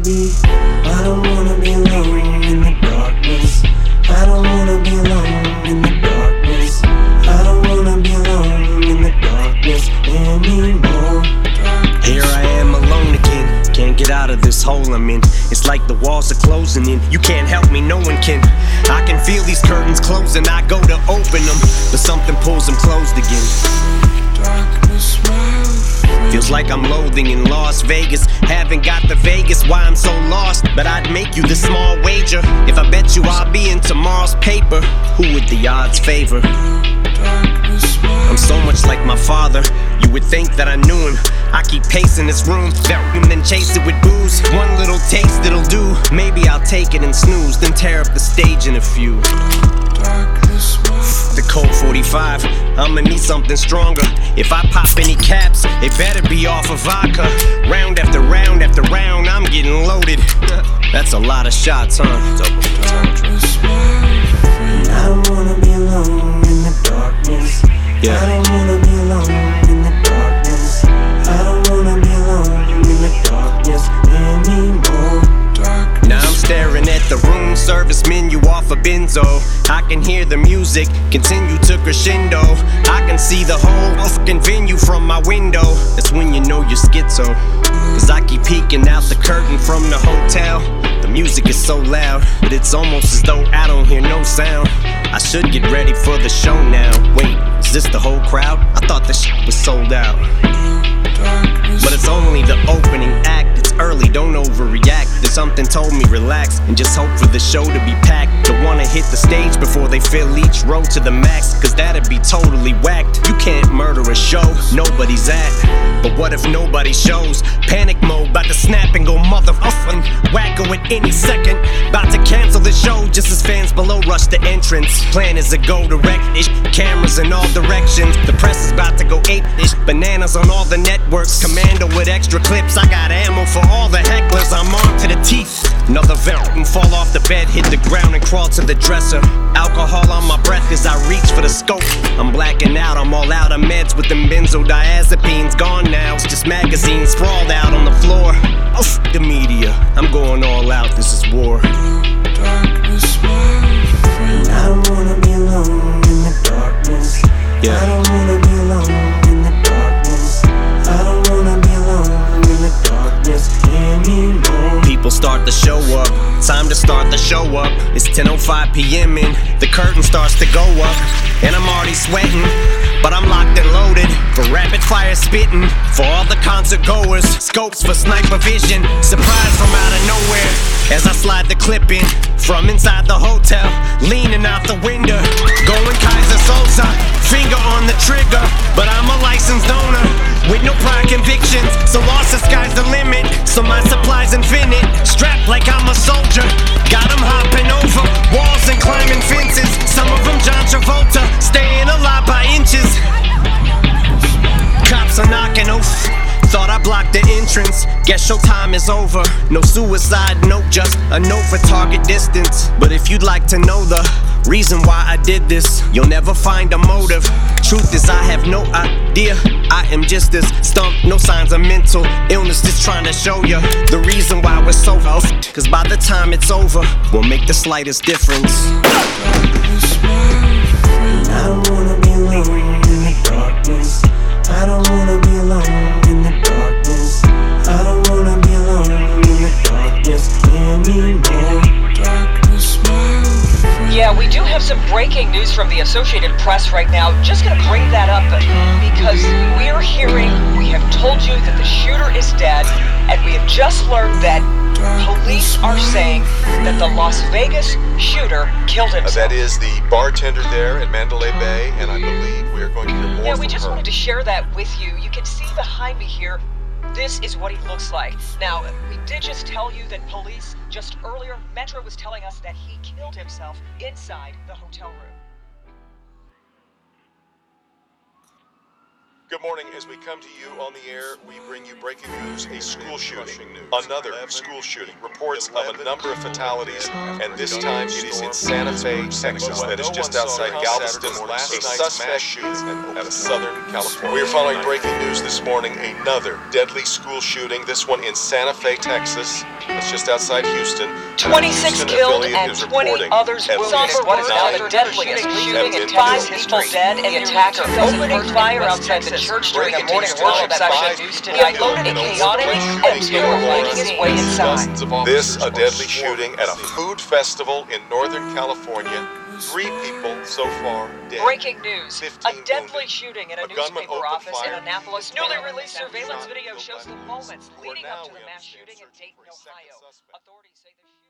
I don't wanna be alone in the darkness. I don't wanna be alone in the darkness. I don't wanna be alone in the darkness anymore. Here I am alone again, can't get out of this hole I'm in. It's like the walls are closing in, you can't help me, no one can. I can feel these curtains closing, I go to open them, but something pulls them closed again. Feels like I'm loathing in Las Vegas. Haven't got the Vegas, why I'm so lost. But I'd make you this small wager. If I bet you I'll be in tomorrow's paper, who would the odds favor? I'm so much like my father, you would think that I knew him. I keep pacing this room, and then chase it with booze. One little taste it'll do, maybe I'll take it and snooze, then tear up the stage in a few. The Colt 45, I'ma need something stronger. If I pop any caps, it better be off of vodka. Round after round after round, I'm getting loaded. That's a lot of shots, huh? I don't wanna be alone in the darkness. Yeah. I don't wanna be alone in the darkness. I don't wanna be alone in the darkness anymore. Now I'm staring at the room service menu off a benzo. I can hear the music continue to crescendo. I can see the whole fucking venue from my window. That's when you know you're schizo. Cause I keep peeking out the curtain from the hotel. The music is so loud, but it's almost as though I don't hear no sound. I should get ready for the show now. Wait, is this the whole crowd? I thought the shit was sold out. But it's only the opening act, it's early, don't overreact. Then something told me relax and just hope for the show to be packed. Don't wanna hit the stage before they fill each row to the max, cause that'd be totally whacked. You can't murder a show nobody's at. But what if nobody shows? Panic mode, about to snap and go motherfucking wacko at any second. About to cancel the show just as fans below rush the entrance. Plan is to go direct-ish, cameras in all directions. The press is about to go ape-ish, bananas on all the networks. Commando with extra clips, I got ammo for all the hecklers. I'm on to the teeth. Another vent and fall off the bed, hit the ground and crawl to the dresser. Alcohol on my breath as I reach for the scope. I'm blacking out, I'm all out of meds with them benzodiazepines. Gone now, it's just magazines sprawled out on the floor. Oh, f the media, I'm going all out, this is war. I don't wanna be alone in the darkness. Yeah. I don't wanna be alone in the darkness. I don't wanna be alone in the darkness anymore. People start to show up, time to start the show up. It's 10:05 p.m. and the curtain starts to go up. And I'm already sweating, but I'm locked and loaded for rapid fire spitting. For all the concert goers, scopes for sniper vision. Surprise from out of nowhere as I slide the clip in from inside the hotel, leaning out the window, going Kaiser Sosa, finger on the trigger. But I'm a licensed owner with no prior convictions, so lost the sky's the limit. So my supply's infinite, strapped like I'm a soldier. Got 'em hopping over walls and climbing fences. Some of them John Travolta, staying alive by inches. Cops are knocking, oof. Thought I blocked the entrance, guess showtime is over. No suicide note, just a note for target distance. But if you'd like to know the reason why I did this, you'll never find a motive. Truth is I have no idea, I am just this stumped. No signs of mental illness, just trying to show you the reason why we're so off. Cause by the time it's over, we'll make the slightest difference. I don't wanna be alone in the darkness. I don't wanna be alone in the darkness. I don't wanna be alone in the darkness anymore. Yeah, we do have some breaking news from the Associated Press right now. Just gonna bring that up because we're hearing, we have told you that the shooter is dead, and we have just learned that police are saying that the Las Vegas shooter killed himself. That is the bartender there at Mandalay Bay, and I believe we are going to hear more Yeah, from we just her. wanted to share that with you. You can see behind me here, this is what he looks like. Now, we did just tell you that police, just earlier, Metro was telling us that he killed himself inside the hotel room. Good morning. As we come to you on the air, we bring you breaking news, a school shooting. Another school shooting. Reports of a number of fatalities, and this time it is in Santa Fe, Texas, that is just outside Galveston. A suspect shooting out of Southern California. We are following breaking news this morning, another deadly school shooting, this one in Santa Fe, Texas. It's just outside Houston. 26 killed and 20 others wounded. What is now the deadliest shooting in Texas history? Dead, and the attacker opening fire outside the church during a morning worship session. He unloaded a chaotic and making his way inside. This, a deadly shooting at a food festival in Northern California. 3 people so far dead. Breaking news. 15 A deadly wounded. shooting in a gunman newspaper opened office in fire. Annapolis. Newly released surveillance video Shot shows the weapons. moments For leading now, up to we the mass understand shooting in searching Dayton, for a second Ohio. suspect. Authorities say the